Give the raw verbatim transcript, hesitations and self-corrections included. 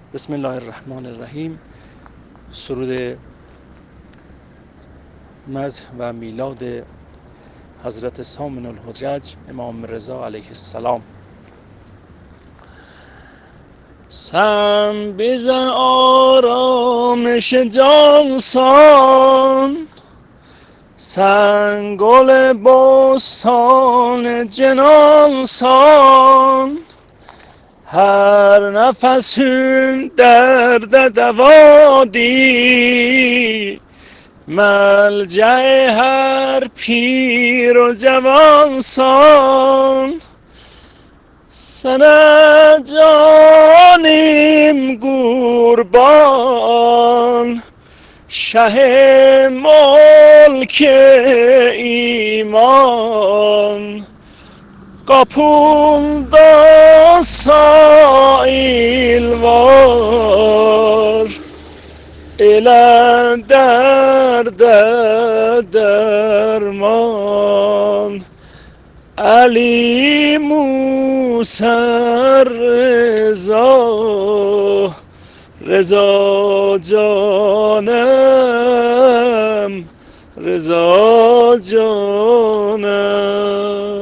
بسم الله الرحمن الرحیم. سرود مدح و میلاد حضرت سامن الحجج امام رضا علیه السلام. سم بزن آرامش جانسان، سنگل بستان جنانسان. هر نفس درد دوادی، ملجأ هر پیر و جوانسان. سنجانیم گوربان، شه ملک ایمان. قاپولدا سایل وار، اله درد درمان. علی موسی رضا، رضا جانم، رضا جانم.